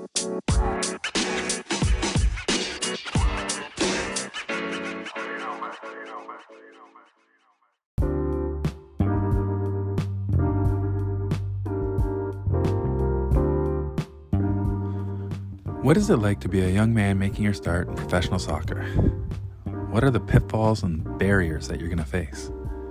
What is it like to be a young man making your start in professional soccer? What are the pitfalls and barriers that you're going to face?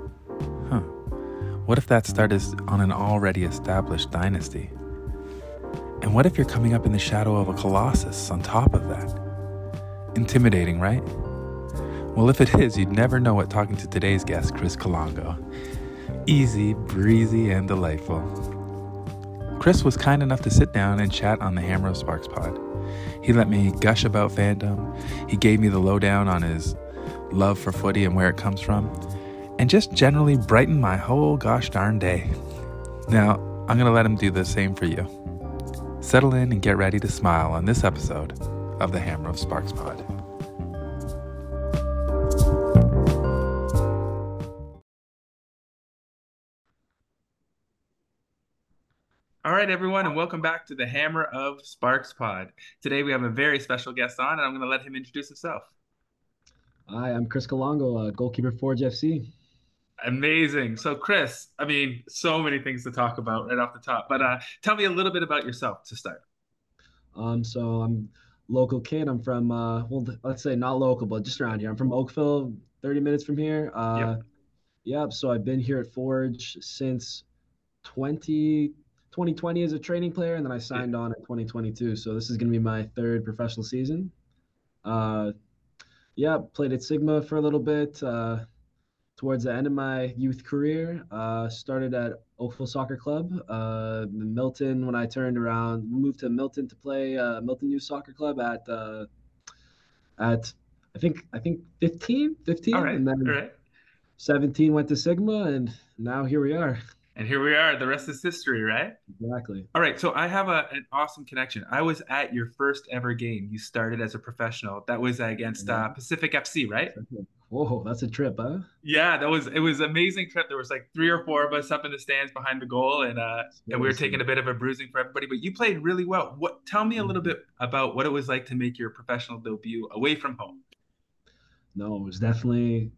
What if that start is on an already established dynasty? And what if you're coming up in the shadow of a colossus on top of that? Intimidating, right? Well, if it is, you'd never know it talking to today's guest, Chris Kalongo. Easy, breezy, and delightful. Chris was kind enough to sit down and chat on the Hammer of Sparks pod. He let me gush about fandom. He gave me the lowdown on his love for footy and where it comes from, and just generally brightened my whole gosh darn day. Now, I'm going to let him do the same for you. Settle in and get ready to smile on this episode of the Hammer of Sparks pod. All right, everyone, and welcome back to the Hammer of Sparks pod. Today we have a very special guest on, and I'm going to let him introduce himself. Hi, I'm Chris Kalongo, goalkeeper Forge FC. Amazing. So, Chris, so many things to talk about right off the top, but tell me a little bit about yourself to start. So I'm local kid. I'm from, let's say not local, but just around here. I'm from Oakville, 30 minutes from here. So I've been here at Forge since 2020 as a training player, and then I signed on in 2022. So this is going to be my third professional season. Played at Sigma for a little bit. Towards the end of my youth career, started at Oakville Soccer Club. Milton, when I turned around, moved to Milton to play Milton Youth Soccer Club at I think 15, All right, and then all right. 17 went to Sigma, and now here we are. And here we are. The rest is history, right? Exactly. All right. So I have an awesome connection. I was at your first ever game. You started as a professional. That was against Pacific FC, right? Whoa, that's a trip, huh? Yeah, it was an amazing trip. There was like 3 or 4 of us up in the stands behind the goal, and we were taking a bit of a bruising for everybody. But you played really well. Tell me a little bit about what it was like to make your professional debut away from home. No, it was definitely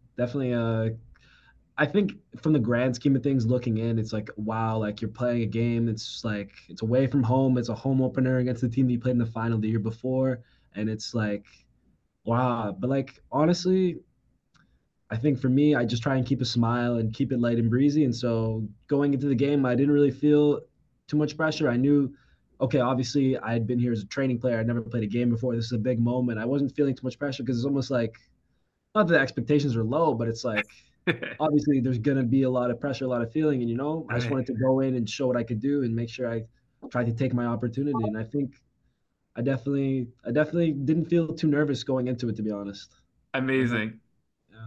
I think from the grand scheme of things, looking in, it's like, wow, like you're playing a game. It's like, it's away from home. It's a home opener against the team that you played in the final the year before. And it's like, wow. But like, honestly, I think for me, I just try and keep a smile and keep it light and breezy. And so going into the game, I didn't really feel too much pressure. I knew, okay, obviously I had been here as a training player. I'd never played a game before. This is a big moment. I wasn't feeling too much pressure because it's almost like, not that the expectations are low, but it's like, obviously there's going to be a lot of pressure, a lot of feeling. And, I just wanted to go in and show what I could do and make sure I tried to take my opportunity. And I think I definitely didn't feel too nervous going into it, to be honest. Amazing. Yeah.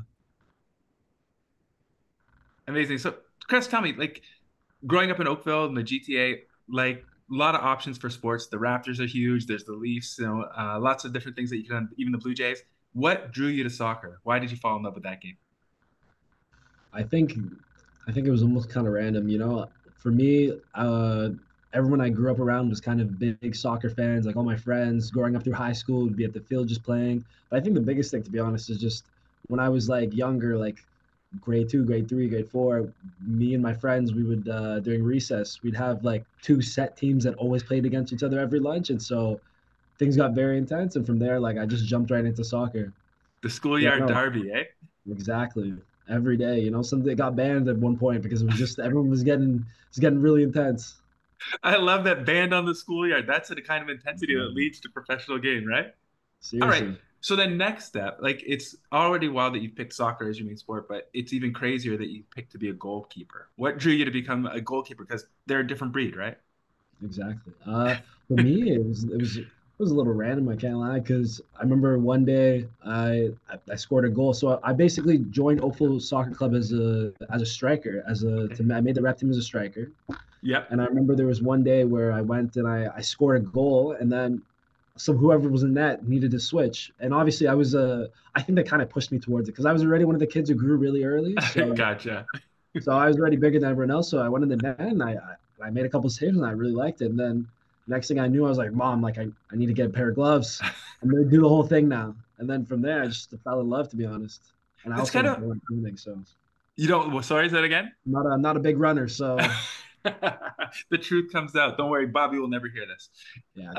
Amazing. So, Chris, tell me, like, growing up in Oakville in the GTA, like, a lot of options for sports. The Raptors are huge. There's the Leafs, lots of different things that you can, even the Blue Jays. What drew you to soccer? Why did you fall in love with that game? I think it was almost kind of random, For me, everyone I grew up around was kind of big soccer fans. Like all my friends growing up through high school would be at the field just playing. But I think the biggest thing, to be honest, is just when I was like younger, like grade 2, grade 3, grade 4, me and my friends, we would during recess, we'd have like 2 set teams that always played against each other every lunch, and so things got very intense. And from there, like I just jumped right into soccer. The schoolyard derby, eh? Exactly. Every day, something got banned at one point because it was just everyone was getting really intense. I love that, banned on the schoolyard. That's the kind of intensity that leads to professional game, right? Seriously. All right. So then next step, like it's already wild that you picked soccer as your main sport, but it's even crazier that you picked to be a goalkeeper. What drew you to become a goalkeeper? Because they're a different breed, right? Exactly. For me, it was a little random. I can't lie, because I remember one day I scored a goal. So I basically joined Oakville Soccer Club as a striker, I made the rep team as a striker. Yeah. And I remember there was one day where I went and I scored a goal, and then whoever was in net needed to switch. And obviously I think that kind of pushed me towards it because I was already one of the kids who grew really early. So, Gotcha. So I was already bigger than everyone else. So I went in the net and I made a couple of saves and I really liked it. And then Next thing I knew, I was like, Mom, like I need to get a pair of gloves. I'm gonna do the whole thing now. And then from there, I just fell in love, to be honest. And I It's also kind of, don't like running, so you don't, well, sorry, is that again? I'm not a big runner. So The truth comes out. Don't worry, Bobby will never hear this. yeah,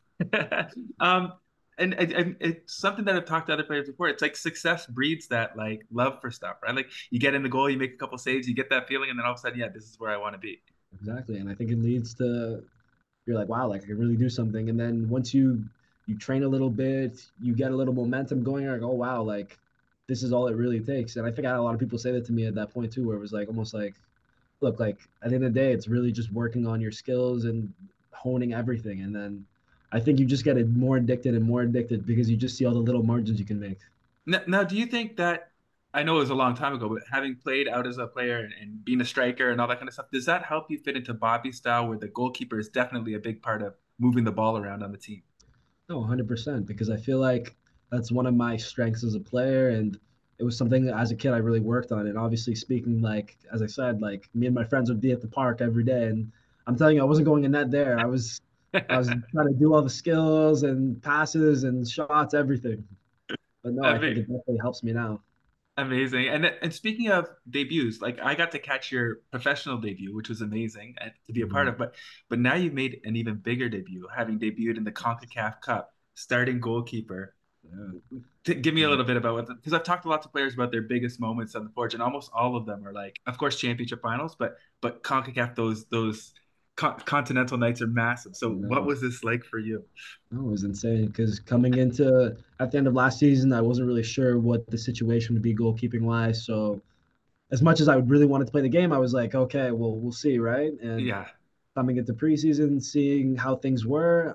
um, and it's something that I've talked to other players before. It's like success breeds that like love for stuff, right? Like you get in the goal, you make a couple saves, you get that feeling, and then all of a sudden, yeah, this is where I want to be. exactly. And I think it leads to you're like, wow, like I can really do something. And then once you train a little bit, you get a little momentum going. You're like, oh wow, like this is all it really takes. And I think I had a lot of people say that to me at that point too, where it was like almost like, look, like at the end of the day, it's really just working on your skills and honing everything. And then I think you just get it more addicted and more addicted because you just see all the little margins you can make. Now, do you think that I know it was a long time ago, but having played out as a player and being a striker and all that kind of stuff, does that help you fit into Bobby style, where the goalkeeper is definitely a big part of moving the ball around on the team? No, 100%, because I feel like that's one of my strengths as a player. And it was something that as a kid I really worked on. And obviously, speaking, like, as I said, like me and my friends would be at the park every day. And I'm telling you, I wasn't going in net there. I was trying to do all the skills and passes and shots, everything. But no, I think Ama- it definitely helps me now. Amazing. And speaking of debuts, like I got to catch your professional debut, which was amazing to be a part Mhm. of. But now you've made an even bigger debut, having debuted in the CONCACAF Cup, starting goalkeeper. Yeah. Give me a Yeah. little bit about what, because I've talked to lots of players about their biggest moments on the forge, and almost all of them are like, of course, championship finals, but CONCACAF, those continental nights are massive. So what No, was this like for you? no, it was insane because coming into at the end of last season, I wasn't really sure what the situation would be goalkeeping wise. So as much as I would really wanted to play the game, I was like, okay, well, we'll see, right? And Yeah. coming into preseason, seeing how things were,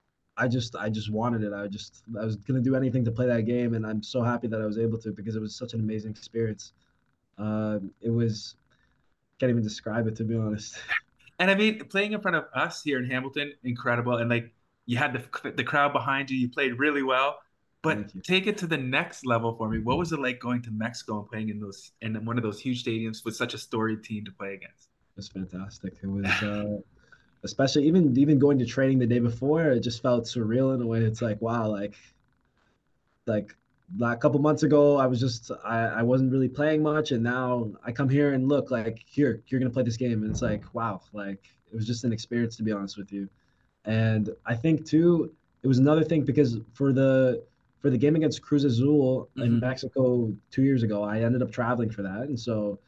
I just wanted it. I was gonna do anything to play that game, and I'm so happy that I was able to because it was such an amazing experience. It was can't even describe it, to be honest. And I mean, playing in front of us here in Hamilton, incredible. And like you had the crowd behind you, you played really well. But Thank you. take it to the next level for me. What was it like going to Mexico and playing in those in one of those huge stadiums with such a storied team to play against? It was fantastic. It was especially even going to training the day before, it just felt surreal in a way. It's like wow, like a couple months ago, I wasn't really playing much, and now I come here and look like here you're gonna play this game, and it's like wow, like it was just an experience, to be honest with you. And I think too, it was another thing because for the game against Cruz Azul in Hmm. Mexico 2 years ago, I ended up traveling for that, and so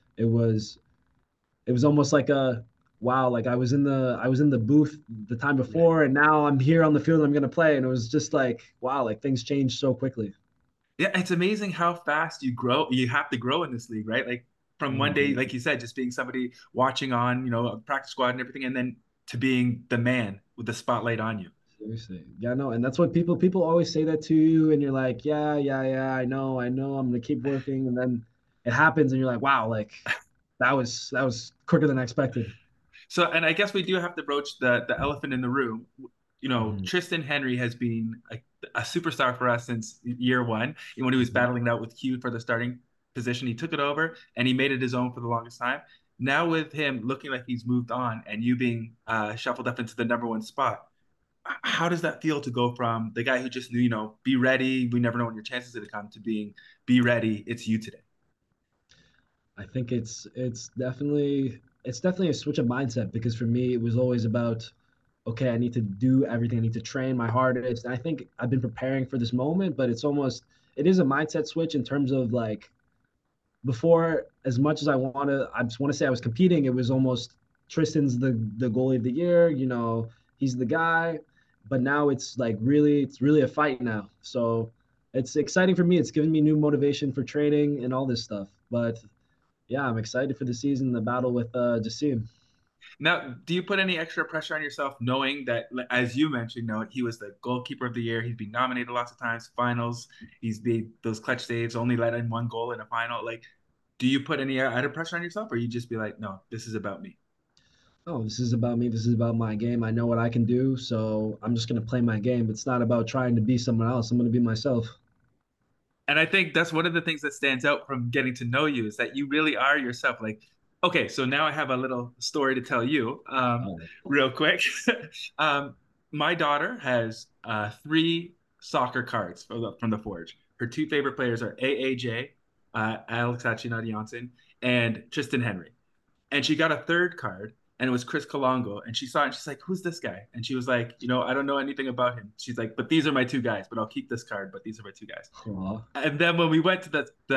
it was almost like a wow, like I was in the booth the time Yeah. before, and now I'm here on the field. And I'm gonna play, and it was just like wow, like things changed so quickly. Yeah, it's amazing how fast you grow. You have to grow in this league, right? Like from one Oh, day, like you said, just being somebody watching on, a practice squad and everything, and then to being the man with the spotlight on you. seriously, yeah, no, and that's what people always say that to you, and you're like, yeah, yeah, yeah, I know, I'm gonna keep working, and then it happens, and you're like, wow, like that was quicker than I expected. So, and I guess we do have to broach the elephant in the room. Mhm. Tristan Henry has been a superstar for us since year one. When he was Mhm. battling it out with Hugh for the starting position, he took it over and he made it his own for the longest time. Now with him looking like he's moved on and you being shuffled up into the number one spot, how does that feel to go from the guy who just knew, be ready, we never know when your chances are to come, to being, be ready, it's you today? I think it's definitely a switch of mindset because for me it was always about okay, I need to do everything. I need to train my hardest. And I think I've been preparing for this moment, but it is a mindset switch in terms of like before, as much as I just want to say I was competing, it was almost Tristan's the goalie of the year, he's the guy. But now it's really a fight now. So it's exciting for me. It's given me new motivation for training and all this stuff. But yeah, I'm excited for the season, the battle with Jassim. Now, do you put any extra pressure on yourself knowing that, as you mentioned, he was the goalkeeper of the year. He's been nominated lots of times, finals. He's made those clutch saves, only let in one goal in a final. Like, do you put any added pressure on yourself, or you just be like, no, this is about me? Oh, this is about me. This is about my game. I know what I can do, so I'm just gonna play my game. It's not about trying to be someone else. I'm gonna be myself. And I think that's one of the things that stands out from getting to know you is that you really are yourself. Like, okay, so now I have a little story to tell you, Oh, real quick. um, my daughter has three soccer cards from the Forge. Her two favorite players are AAJ, Alex Achina Johnson, and Tristan Henry. And she got a third card, and it was Chris Kalongo. And she saw it, and she's like, "Who's this guy?" And she was like, I don't know anything about him." She's like, "But these are my two guys. But I'll keep this card. But these are my two guys." Aw. And then when we went to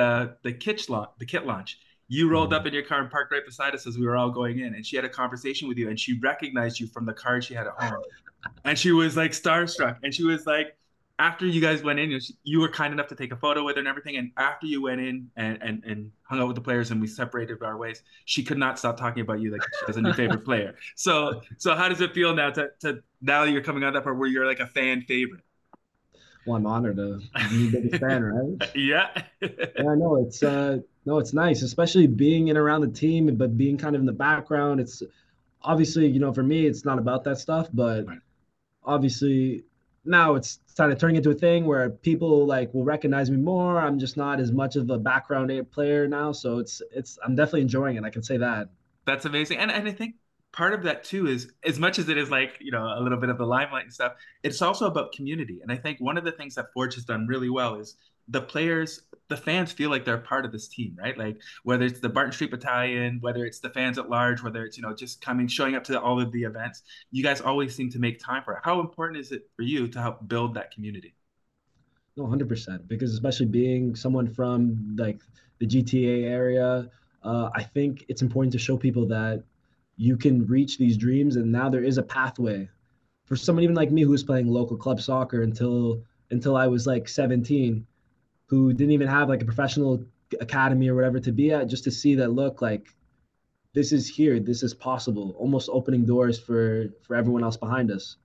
the kit launch, you rolled Mhm. up in your car and parked right beside us as we were all going in, and she had a conversation with you, and she recognized you from the card she had at home, and she was like starstruck, and she was like, after you guys went in, you were kind enough to take a photo with her and everything, and after you went in and hung out with the players and we separated our ways, she could not stop talking about you like she was a new favorite player. So how does it feel now to now you're coming out that part where you're like a fan favorite? Well, I'm honored to be the biggest fan, right? Yeah. Yeah, no, it's no, it's nice, especially being in around the team, but being kind of in the background. It's obviously, for me, it's not about that stuff, but obviously now it's kind of turning into a thing where people like will recognize me more. I'm just not as much of a background player now, so it's I'm definitely enjoying it. I can say that. That's amazing. And I think part of that too is as much as it is like, a little bit of the limelight and stuff, it's also about community. And I think one of the things that Forge has done really well is the fans feel like they're part of this team, right? Like whether it's the Barton Street Battalion, whether it's the fans at large, whether it's, just showing up to all of the events, you guys always seem to make time for it. How important is it for you to help build that community? No, 100%. Because especially being someone from like the GTA area, I think it's important to show people that you can reach these dreams, and now there is a pathway for someone even like me who was playing local club soccer until I was like 17, who didn't even have like a professional academy or whatever to be at, just to see that look like this is here, this is possible, almost opening doors for everyone else behind us.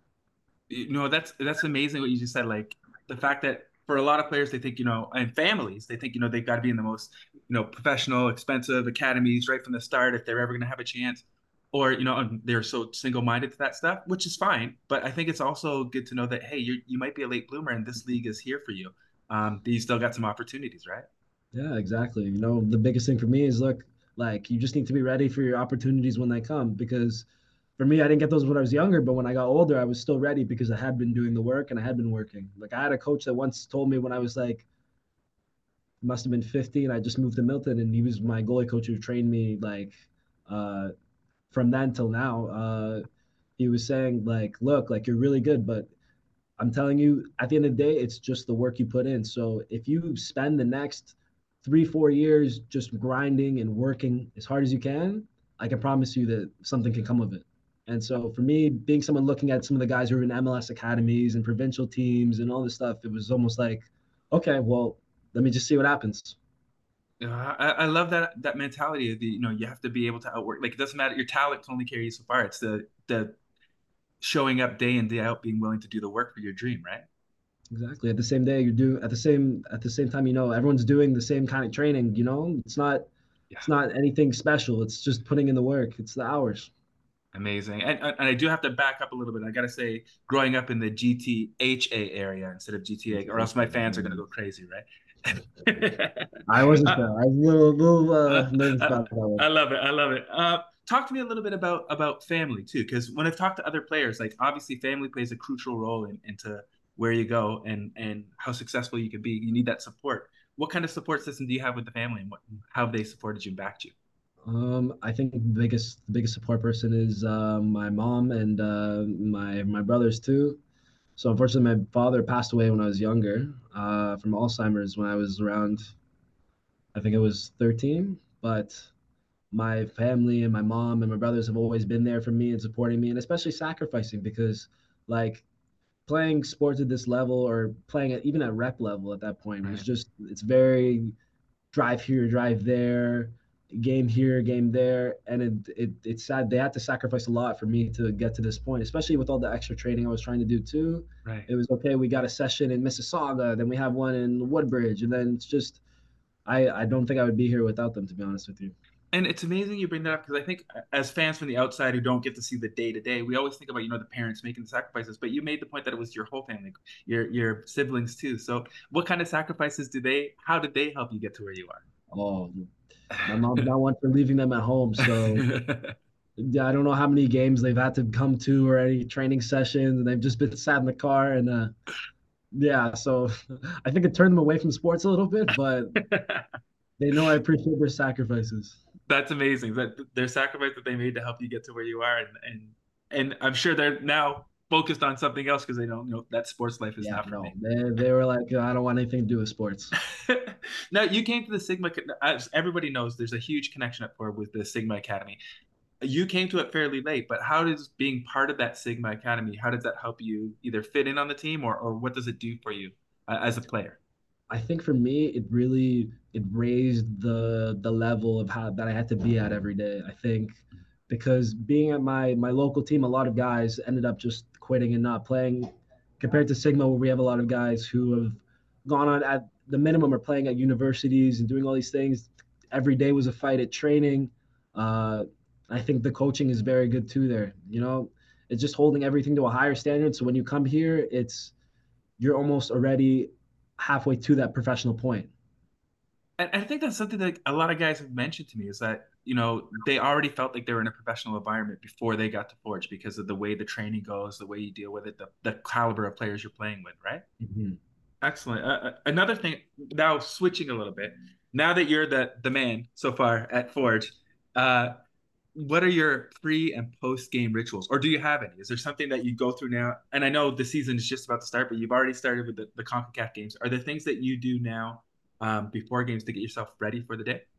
That's amazing what you just said. Like the fact that for a lot of players, they think, and families, they think, they've got to be in the most, professional, expensive academies right from the start if they're ever going to have a chance. Or, and they're so single-minded to that stuff, which is fine. But I think it's also good to know that, hey, you might be a late bloomer and this league is here for you. You still got some opportunities, right? Yeah, exactly. The biggest thing for me is look, like you just need to be ready for your opportunities when they come. Because for me, I didn't get those when I was younger, but when I got older, I was still ready because I had been doing the work and I had been working. Like I had a coach that once told me when I was like, must have been 15, I just moved to Milton, and he was my goalie coach who trained me like uh, from then till now. He was saying like, look, like you're really good, but I'm telling you, at the end of the day, it's just the work you put in. So if you spend the next 3, 4 years just grinding and working as hard as you can, I can promise you that something can come of it. And so for me, being someone looking at some of the guys who are in MLS academies and provincial teams and all this stuff, it was almost like, okay, well, let me just see what happens. I love that mentality of you have to be able to outwork. Like it doesn't matter, your talent can only carry you so far. It's the showing up day in day out, being willing to do the work for your dream, right? Exactly. At the same day, you're doing at the same time, everyone's doing the same kind of training. Yeah, It's not anything special. It's just putting in the work. It's the hours. amazing. And I do have to back up a little bit. I gotta say, growing up in the GTHA area instead of GTA, or else my fans are gonna go crazy, right? I wasn't uh, sure. I was a little nervous uh, about that one. I love it. I love it. Talk to me a little bit about family too, because when I've talked to other players, like obviously family plays a crucial role into where you go and how successful you can be. You need that support. What kind of support system do you have with the family, and how have they supported you and backed you? I think the biggest support person is my mom and my brothers too. So unfortunately, my father passed away when I was younger from Alzheimer's when I was around, I think it was 13. But my family and my mom and my brothers have always been there for me and supporting me, and especially sacrificing because, like, playing sports at this level or playing at even at rep level at that point is Right. just it's very drive here, drive there, game here, game there, and it's sad they had to sacrifice a lot for me to get to this point, especially with all the extra training I was trying to do too. Right. It was okay. We got a session in Mississauga, then we have one in Woodbridge, and then it's just I don't think I would be here without them, to be honest with you. And it's amazing you bring that up because I think as fans from the outside who don't get to see the day to day, we always think about the parents making the sacrifices. But you made the point that it was your whole family, your siblings too. So what kind of sacrifices do they? How did they help you get to where you Oh, my mom's not one for leaving them at home, so are? Yeah, I don't know how many games they've had to come to or any training sessions, and they've just been sat in the car. And yeah, so I think it turned them away from sports a little bit, but they know I appreciate their sacrifices. That's amazing. That their sacrifice that they made to help you get to where you are, and I'm sure they're now focused on something else because they don't know that sports life is Yeah, not for no, me. they were like, I don't want anything to do with sports. Now you came to the Sigma. As everybody knows, there's a huge connection at Ford with the Sigma Academy. You came to it fairly late, but how does being part of that Sigma Academy, how does that help you either fit in on the team or what does it do for you as a player? I think for me, it raised the level of how that I had to be at every day. I think because being at my local team, a lot of guys ended up just quitting and not playing. Compared to Sigma, where we have a lot of guys who have gone on at the minimum are playing at universities and doing all these things. Every day was a fight at training. Uh, I think the coaching is very good too. There, it's just holding everything to a higher standard. So when you come here, you're almost already halfway to that professional point. And I think that's something that a lot of guys have mentioned to me is that, they already felt like they were in a professional environment before they got to Forge because of the way the training goes, the way you deal with it, the caliber of players you're playing with, right? Mhm. Excellent. Another thing, now switching a little bit, now that you're the man so far at Forge, uh, what are your pre and post game rituals, or do you have any? Is there something that you go through now? And I know the season is just about to start, but you've already started with the CONCACAF games. Are there things that you do now before games to get yourself ready for the day?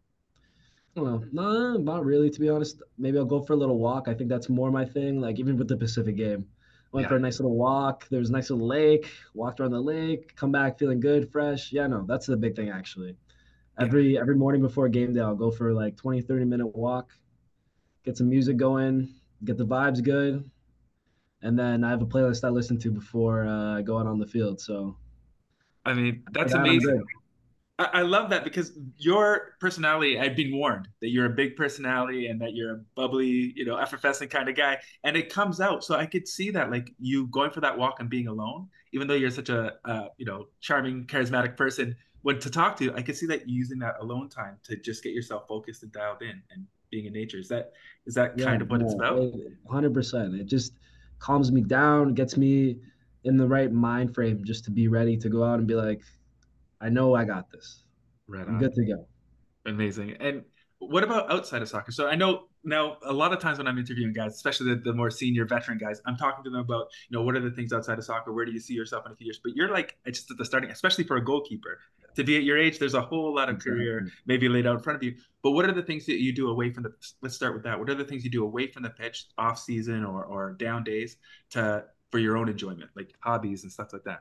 Well, no, not really, to be honest. Maybe I'll go for a little walk. I think that's more my thing. Like even with the Pacific game, I went Yeah, for a nice little walk. There was a nice little lake. Walked around the lake. Come back feeling good, fresh. Yeah, no, that's the big thing actually. yeah. Every morning before game day, I'll go for like 20, 30 minute walk. Get some music going. Get the vibes good. And then I have a playlist I listen to before I go out on the field. So I mean, for that's that, I'm amazing. good. I love that because your personality, I've been warned that you're a big personality and that you're a bubbly, effervescent kind of guy. And it comes out. So I could see that, like you going for that walk and being alone, even though you're such a, charming, charismatic person, when to talk to, I could see that you using that alone time to just get yourself focused and dialed in and being in nature. Is that Yeah, kind of what it's no, about? 100%. It just calms me down, gets me in the right mind frame just to be ready to go out and be like, I know I got this. Right I'm on. good to go. Amazing. And what about outside of soccer? So I know now a lot of times when I'm interviewing guys, especially the more senior veteran guys, I'm talking to them about, what are the things outside of soccer? Where do you see yourself in a few years? But you're like just at the starting, especially for a goalkeeper. To be at your age, there's a whole lot of career Exactly. maybe laid out in front of you. But what are the things that you do away from let's start with that. What are the things you do away from the pitch, off season or down days to for your own enjoyment, like hobbies and stuff like that?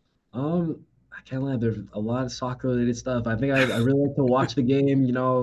I can't lie. There's a lot of soccer related stuff. I think I really like to watch the game.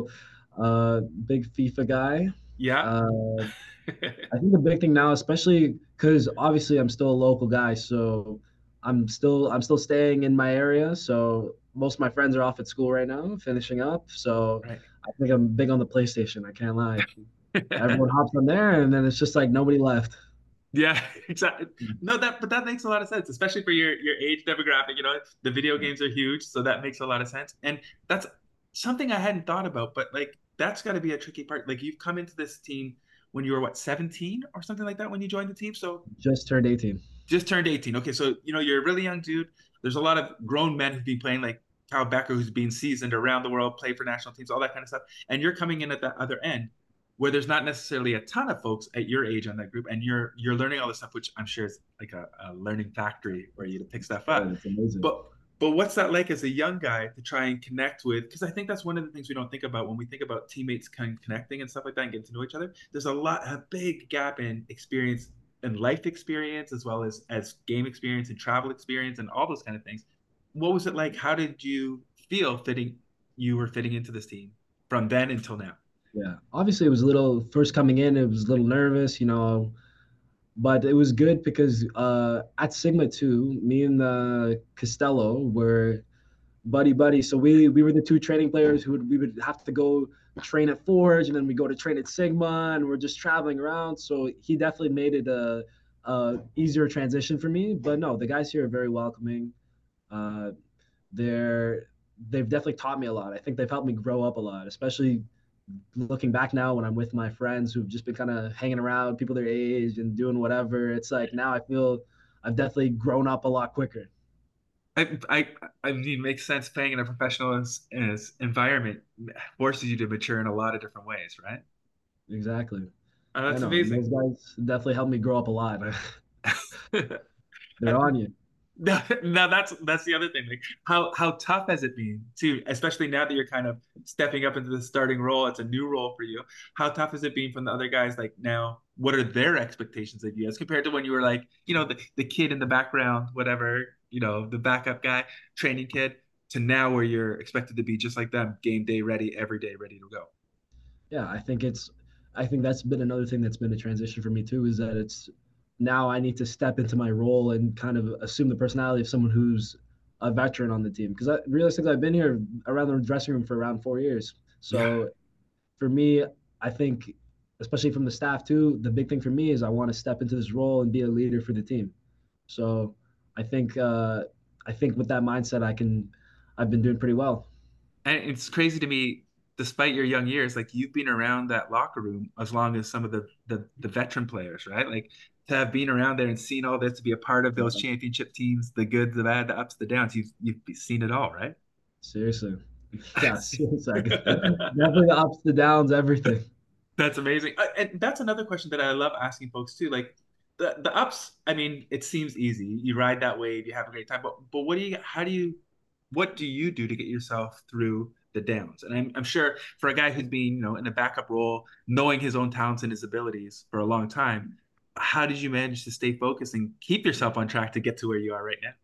Big FIFA guy. Yeah. Uh, I think the big thing now, especially because obviously I'm still a local guy, so I'm still staying in my area. So most of my friends are off at school right now, finishing up. So Right. I think I'm big on the PlayStation. I can't lie. Everyone hops on there, and then it's just like nobody left. Yeah, exactly. No, but that makes a lot of sense, especially for your age demographic. The video Yeah, games are huge, so that makes a lot of sense. And that's something I hadn't thought about, but like that's got to be a tricky part. Like you've come into this team when you were what, 17 or something like that when you joined the team. So just turned 18. just turned 18. Okay, so you're a really young dude. There's a lot of grown men who've been playing like Kyle Becker, who's been seasoned around the world, play for national teams, all that kind of stuff. And you're coming in at that other end where there's not necessarily a ton of folks at your age on that group, and you're learning all this stuff, which I'm sure is like a learning factory where you to pick stuff Good. up. It's amazing. But but what's that like as a young guy to try and connect with? Because I think that's one of the things we don't think about when we think about teammates kind of connecting and stuff like that and getting to know each other. There's a big gap in experience and life experience as well as game experience and travel experience and all those kind of things. What was it like? How did you feel you were fitting into this team from then until now? Yeah, obviously it was a little first coming in. It was a little nervous, but it was good because at Sigma too, me and Costello were buddy buddy. So we were the two training players we would have to go train at Forge, and then we go to train at Sigma, and we're just traveling around. So he definitely made it a easier transition for me. But no, the guys here are very welcoming. Uh, they've definitely taught me a lot. I think they've helped me grow up a lot, especially looking back now when I'm with my friends who've just been kind of hanging around, people their age and doing whatever, it's like now I feel I've definitely grown up a lot quicker. I, I, I mean, it makes sense. Playing in a professional environment forces you to mature in a lot of different ways, right? Exactly. I That's know. And amazing. those guys definitely helped me grow up a lot. They're on you. Now that's the other thing. Like how tough has it been too, especially now that you're kind of stepping up into the starting role. It's a new role for you. How tough has it been from the other guys? Like now, what are their expectations of you as compared to when you were like, the kid in the background, whatever, the backup guy, training kid, to now where you're expected to be just like them, game day ready, every day ready to go. Yeah, I think that's been another thing that's been a transition for me too, is that it's now I need to step into my role and kind of assume the personality of someone who's a veteran on the team. Because realistically, I've been here around the dressing room for around 4 years. Yeah. So for me, I think, especially from the staff too, the big thing for me is I want to step into this role and be a leader for the team. So I think I think with that mindset, I've been doing pretty well. And it's crazy to me, despite your young years, like you've been around that locker room as long as some of the veteran players, right? Like to have been around there and seen all this, to be a part of those championship teams, the good, the bad, the ups, the downs. You've seen it all, right? Seriously. Yeah, seriously. Definitely the ups, the downs, everything. That's amazing. And that's another question that I love asking folks too. Like the ups, I mean, it seems easy. You ride that wave, you have a great time. But what do you do to get yourself through the downs? And I'm sure for a guy who's been, in a backup role, knowing his own talents and his abilities for a long time, how did you manage to stay focused and keep yourself on track to get to where you are right now?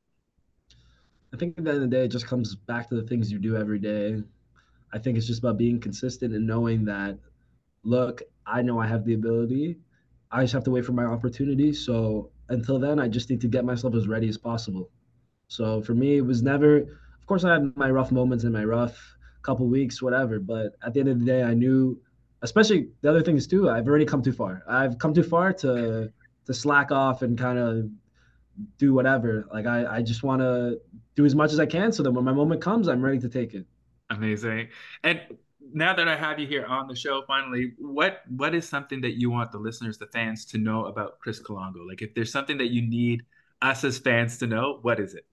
I think at the end of the day, it just comes back to the things you do every day. I think it's just about being consistent and knowing that, look, I know I have the ability. I just have to wait for my opportunity. So until then, I just need to get myself as ready as possible. So for me, it was never, of course, I had my rough moments and my rough couple weeks, whatever. But at the end of the day, I knew, especially the other things too, I've already come too far. I've come too far to slack off and kind of do whatever. Like I just want to do as much as I can so that when my moment comes, I'm ready to take it. Amazing. And now that I have you here on the show, finally, what is something that you want the listeners, the fans, to know about Chris Kalongo? Like, if there's something that you need us as fans to know, what is it?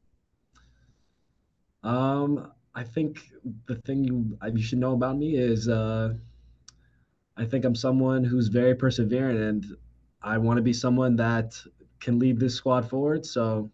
I think the thing you should know about me is I think I'm someone who's very perseverant, and I want to be someone that can lead this squad forward. So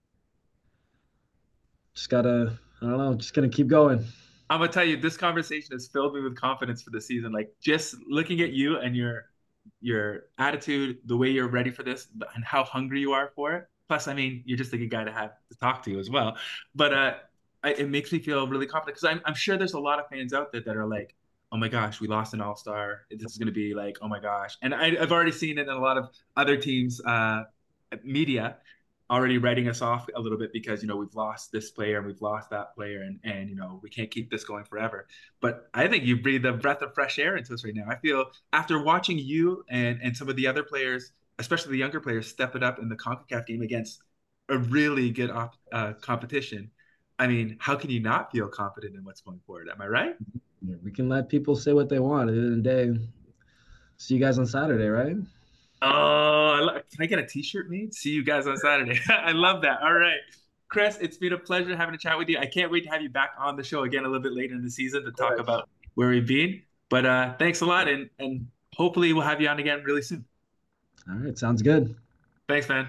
just gotta, I don't know, just gonna keep going. I'm gonna tell you, this conversation has filled me with confidence for the season. Like just looking at you and your attitude, the way you're ready for this, and how hungry you are for it. Plus, I mean, you're just a good guy to have to talk to as well. But it makes me feel really confident because I'm sure there's a lot of fans out there that are like, oh my gosh, we lost an all-star. This is gonna be like, oh my gosh. And I've already seen it in a lot of other teams' media already writing us off a little bit because we've lost this player and we've lost that player and we can't keep this going forever. But I think you breathe a breath of fresh air into us right now. I feel after watching you and some of the other players, especially the younger players, step it up in the CONCACAF game against a really good competition. I mean, how can you not feel confident in what's going forward? Am I right? We can let people say what they want. At the end of the day, see you guys on Saturday, right? Oh, can I get a t-shirt made? See you guys on Saturday. I love that. All right. Chris, it's been a pleasure having a chat with you. I can't wait to have you back on the show again a little bit later in the season to Of talk course. about where we've been. But thanks a lot and hopefully we'll have you on again really soon. All right, sounds good. Thanks, man.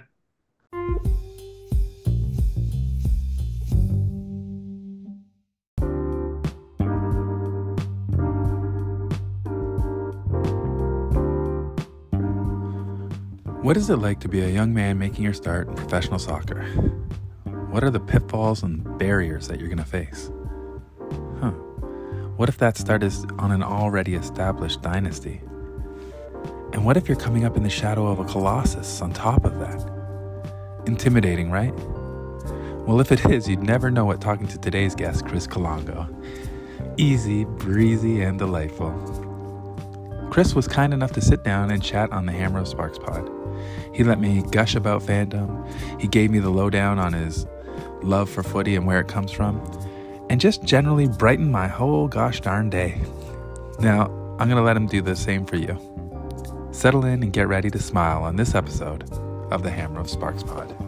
What is it like to be a young man making your start in professional soccer? What are the pitfalls and barriers that you're going to face? Huh. What if that start is on an already established dynasty? And what if you're coming up in the shadow of a colossus on top of that? Intimidating, right? Well, if it is, you'd never know it talking to today's guest, Chris Kalongo. Easy, breezy, and delightful. Chris was kind enough to sit down and chat on the Hammer of Sparks pod. He let me gush about fandom. He gave me the lowdown on his love for footy and where it comes from, and just generally brightened my whole gosh darn day. Now, I'm going to let him do the same for you. Settle in and get ready to smile on this episode of the Hammer of Sparks Pod.